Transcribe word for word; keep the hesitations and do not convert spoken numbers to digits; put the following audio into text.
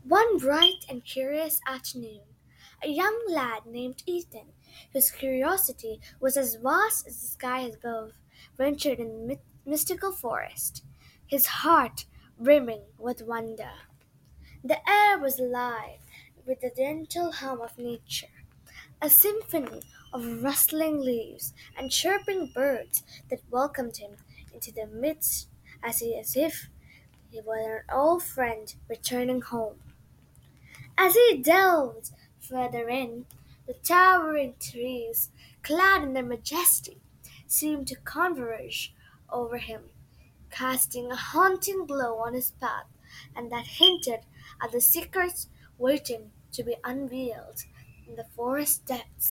One bright and curious afternoon, a young lad named Ethan, whose curiosity was as vast as the sky above, ventured in the my- mystical forest, his heart brimming with wonder. The air was alive with the gentle hum of nature, a symphony of rustling leaves and chirping birds that welcomed him into their midst as, he, as if he were an old friend returning home. As he delved further in, the towering trees, clad in their majesty, seemed to converge over him, casting a haunting glow on his path, and that hinted at the secrets waiting to be unveiled in the forest depths.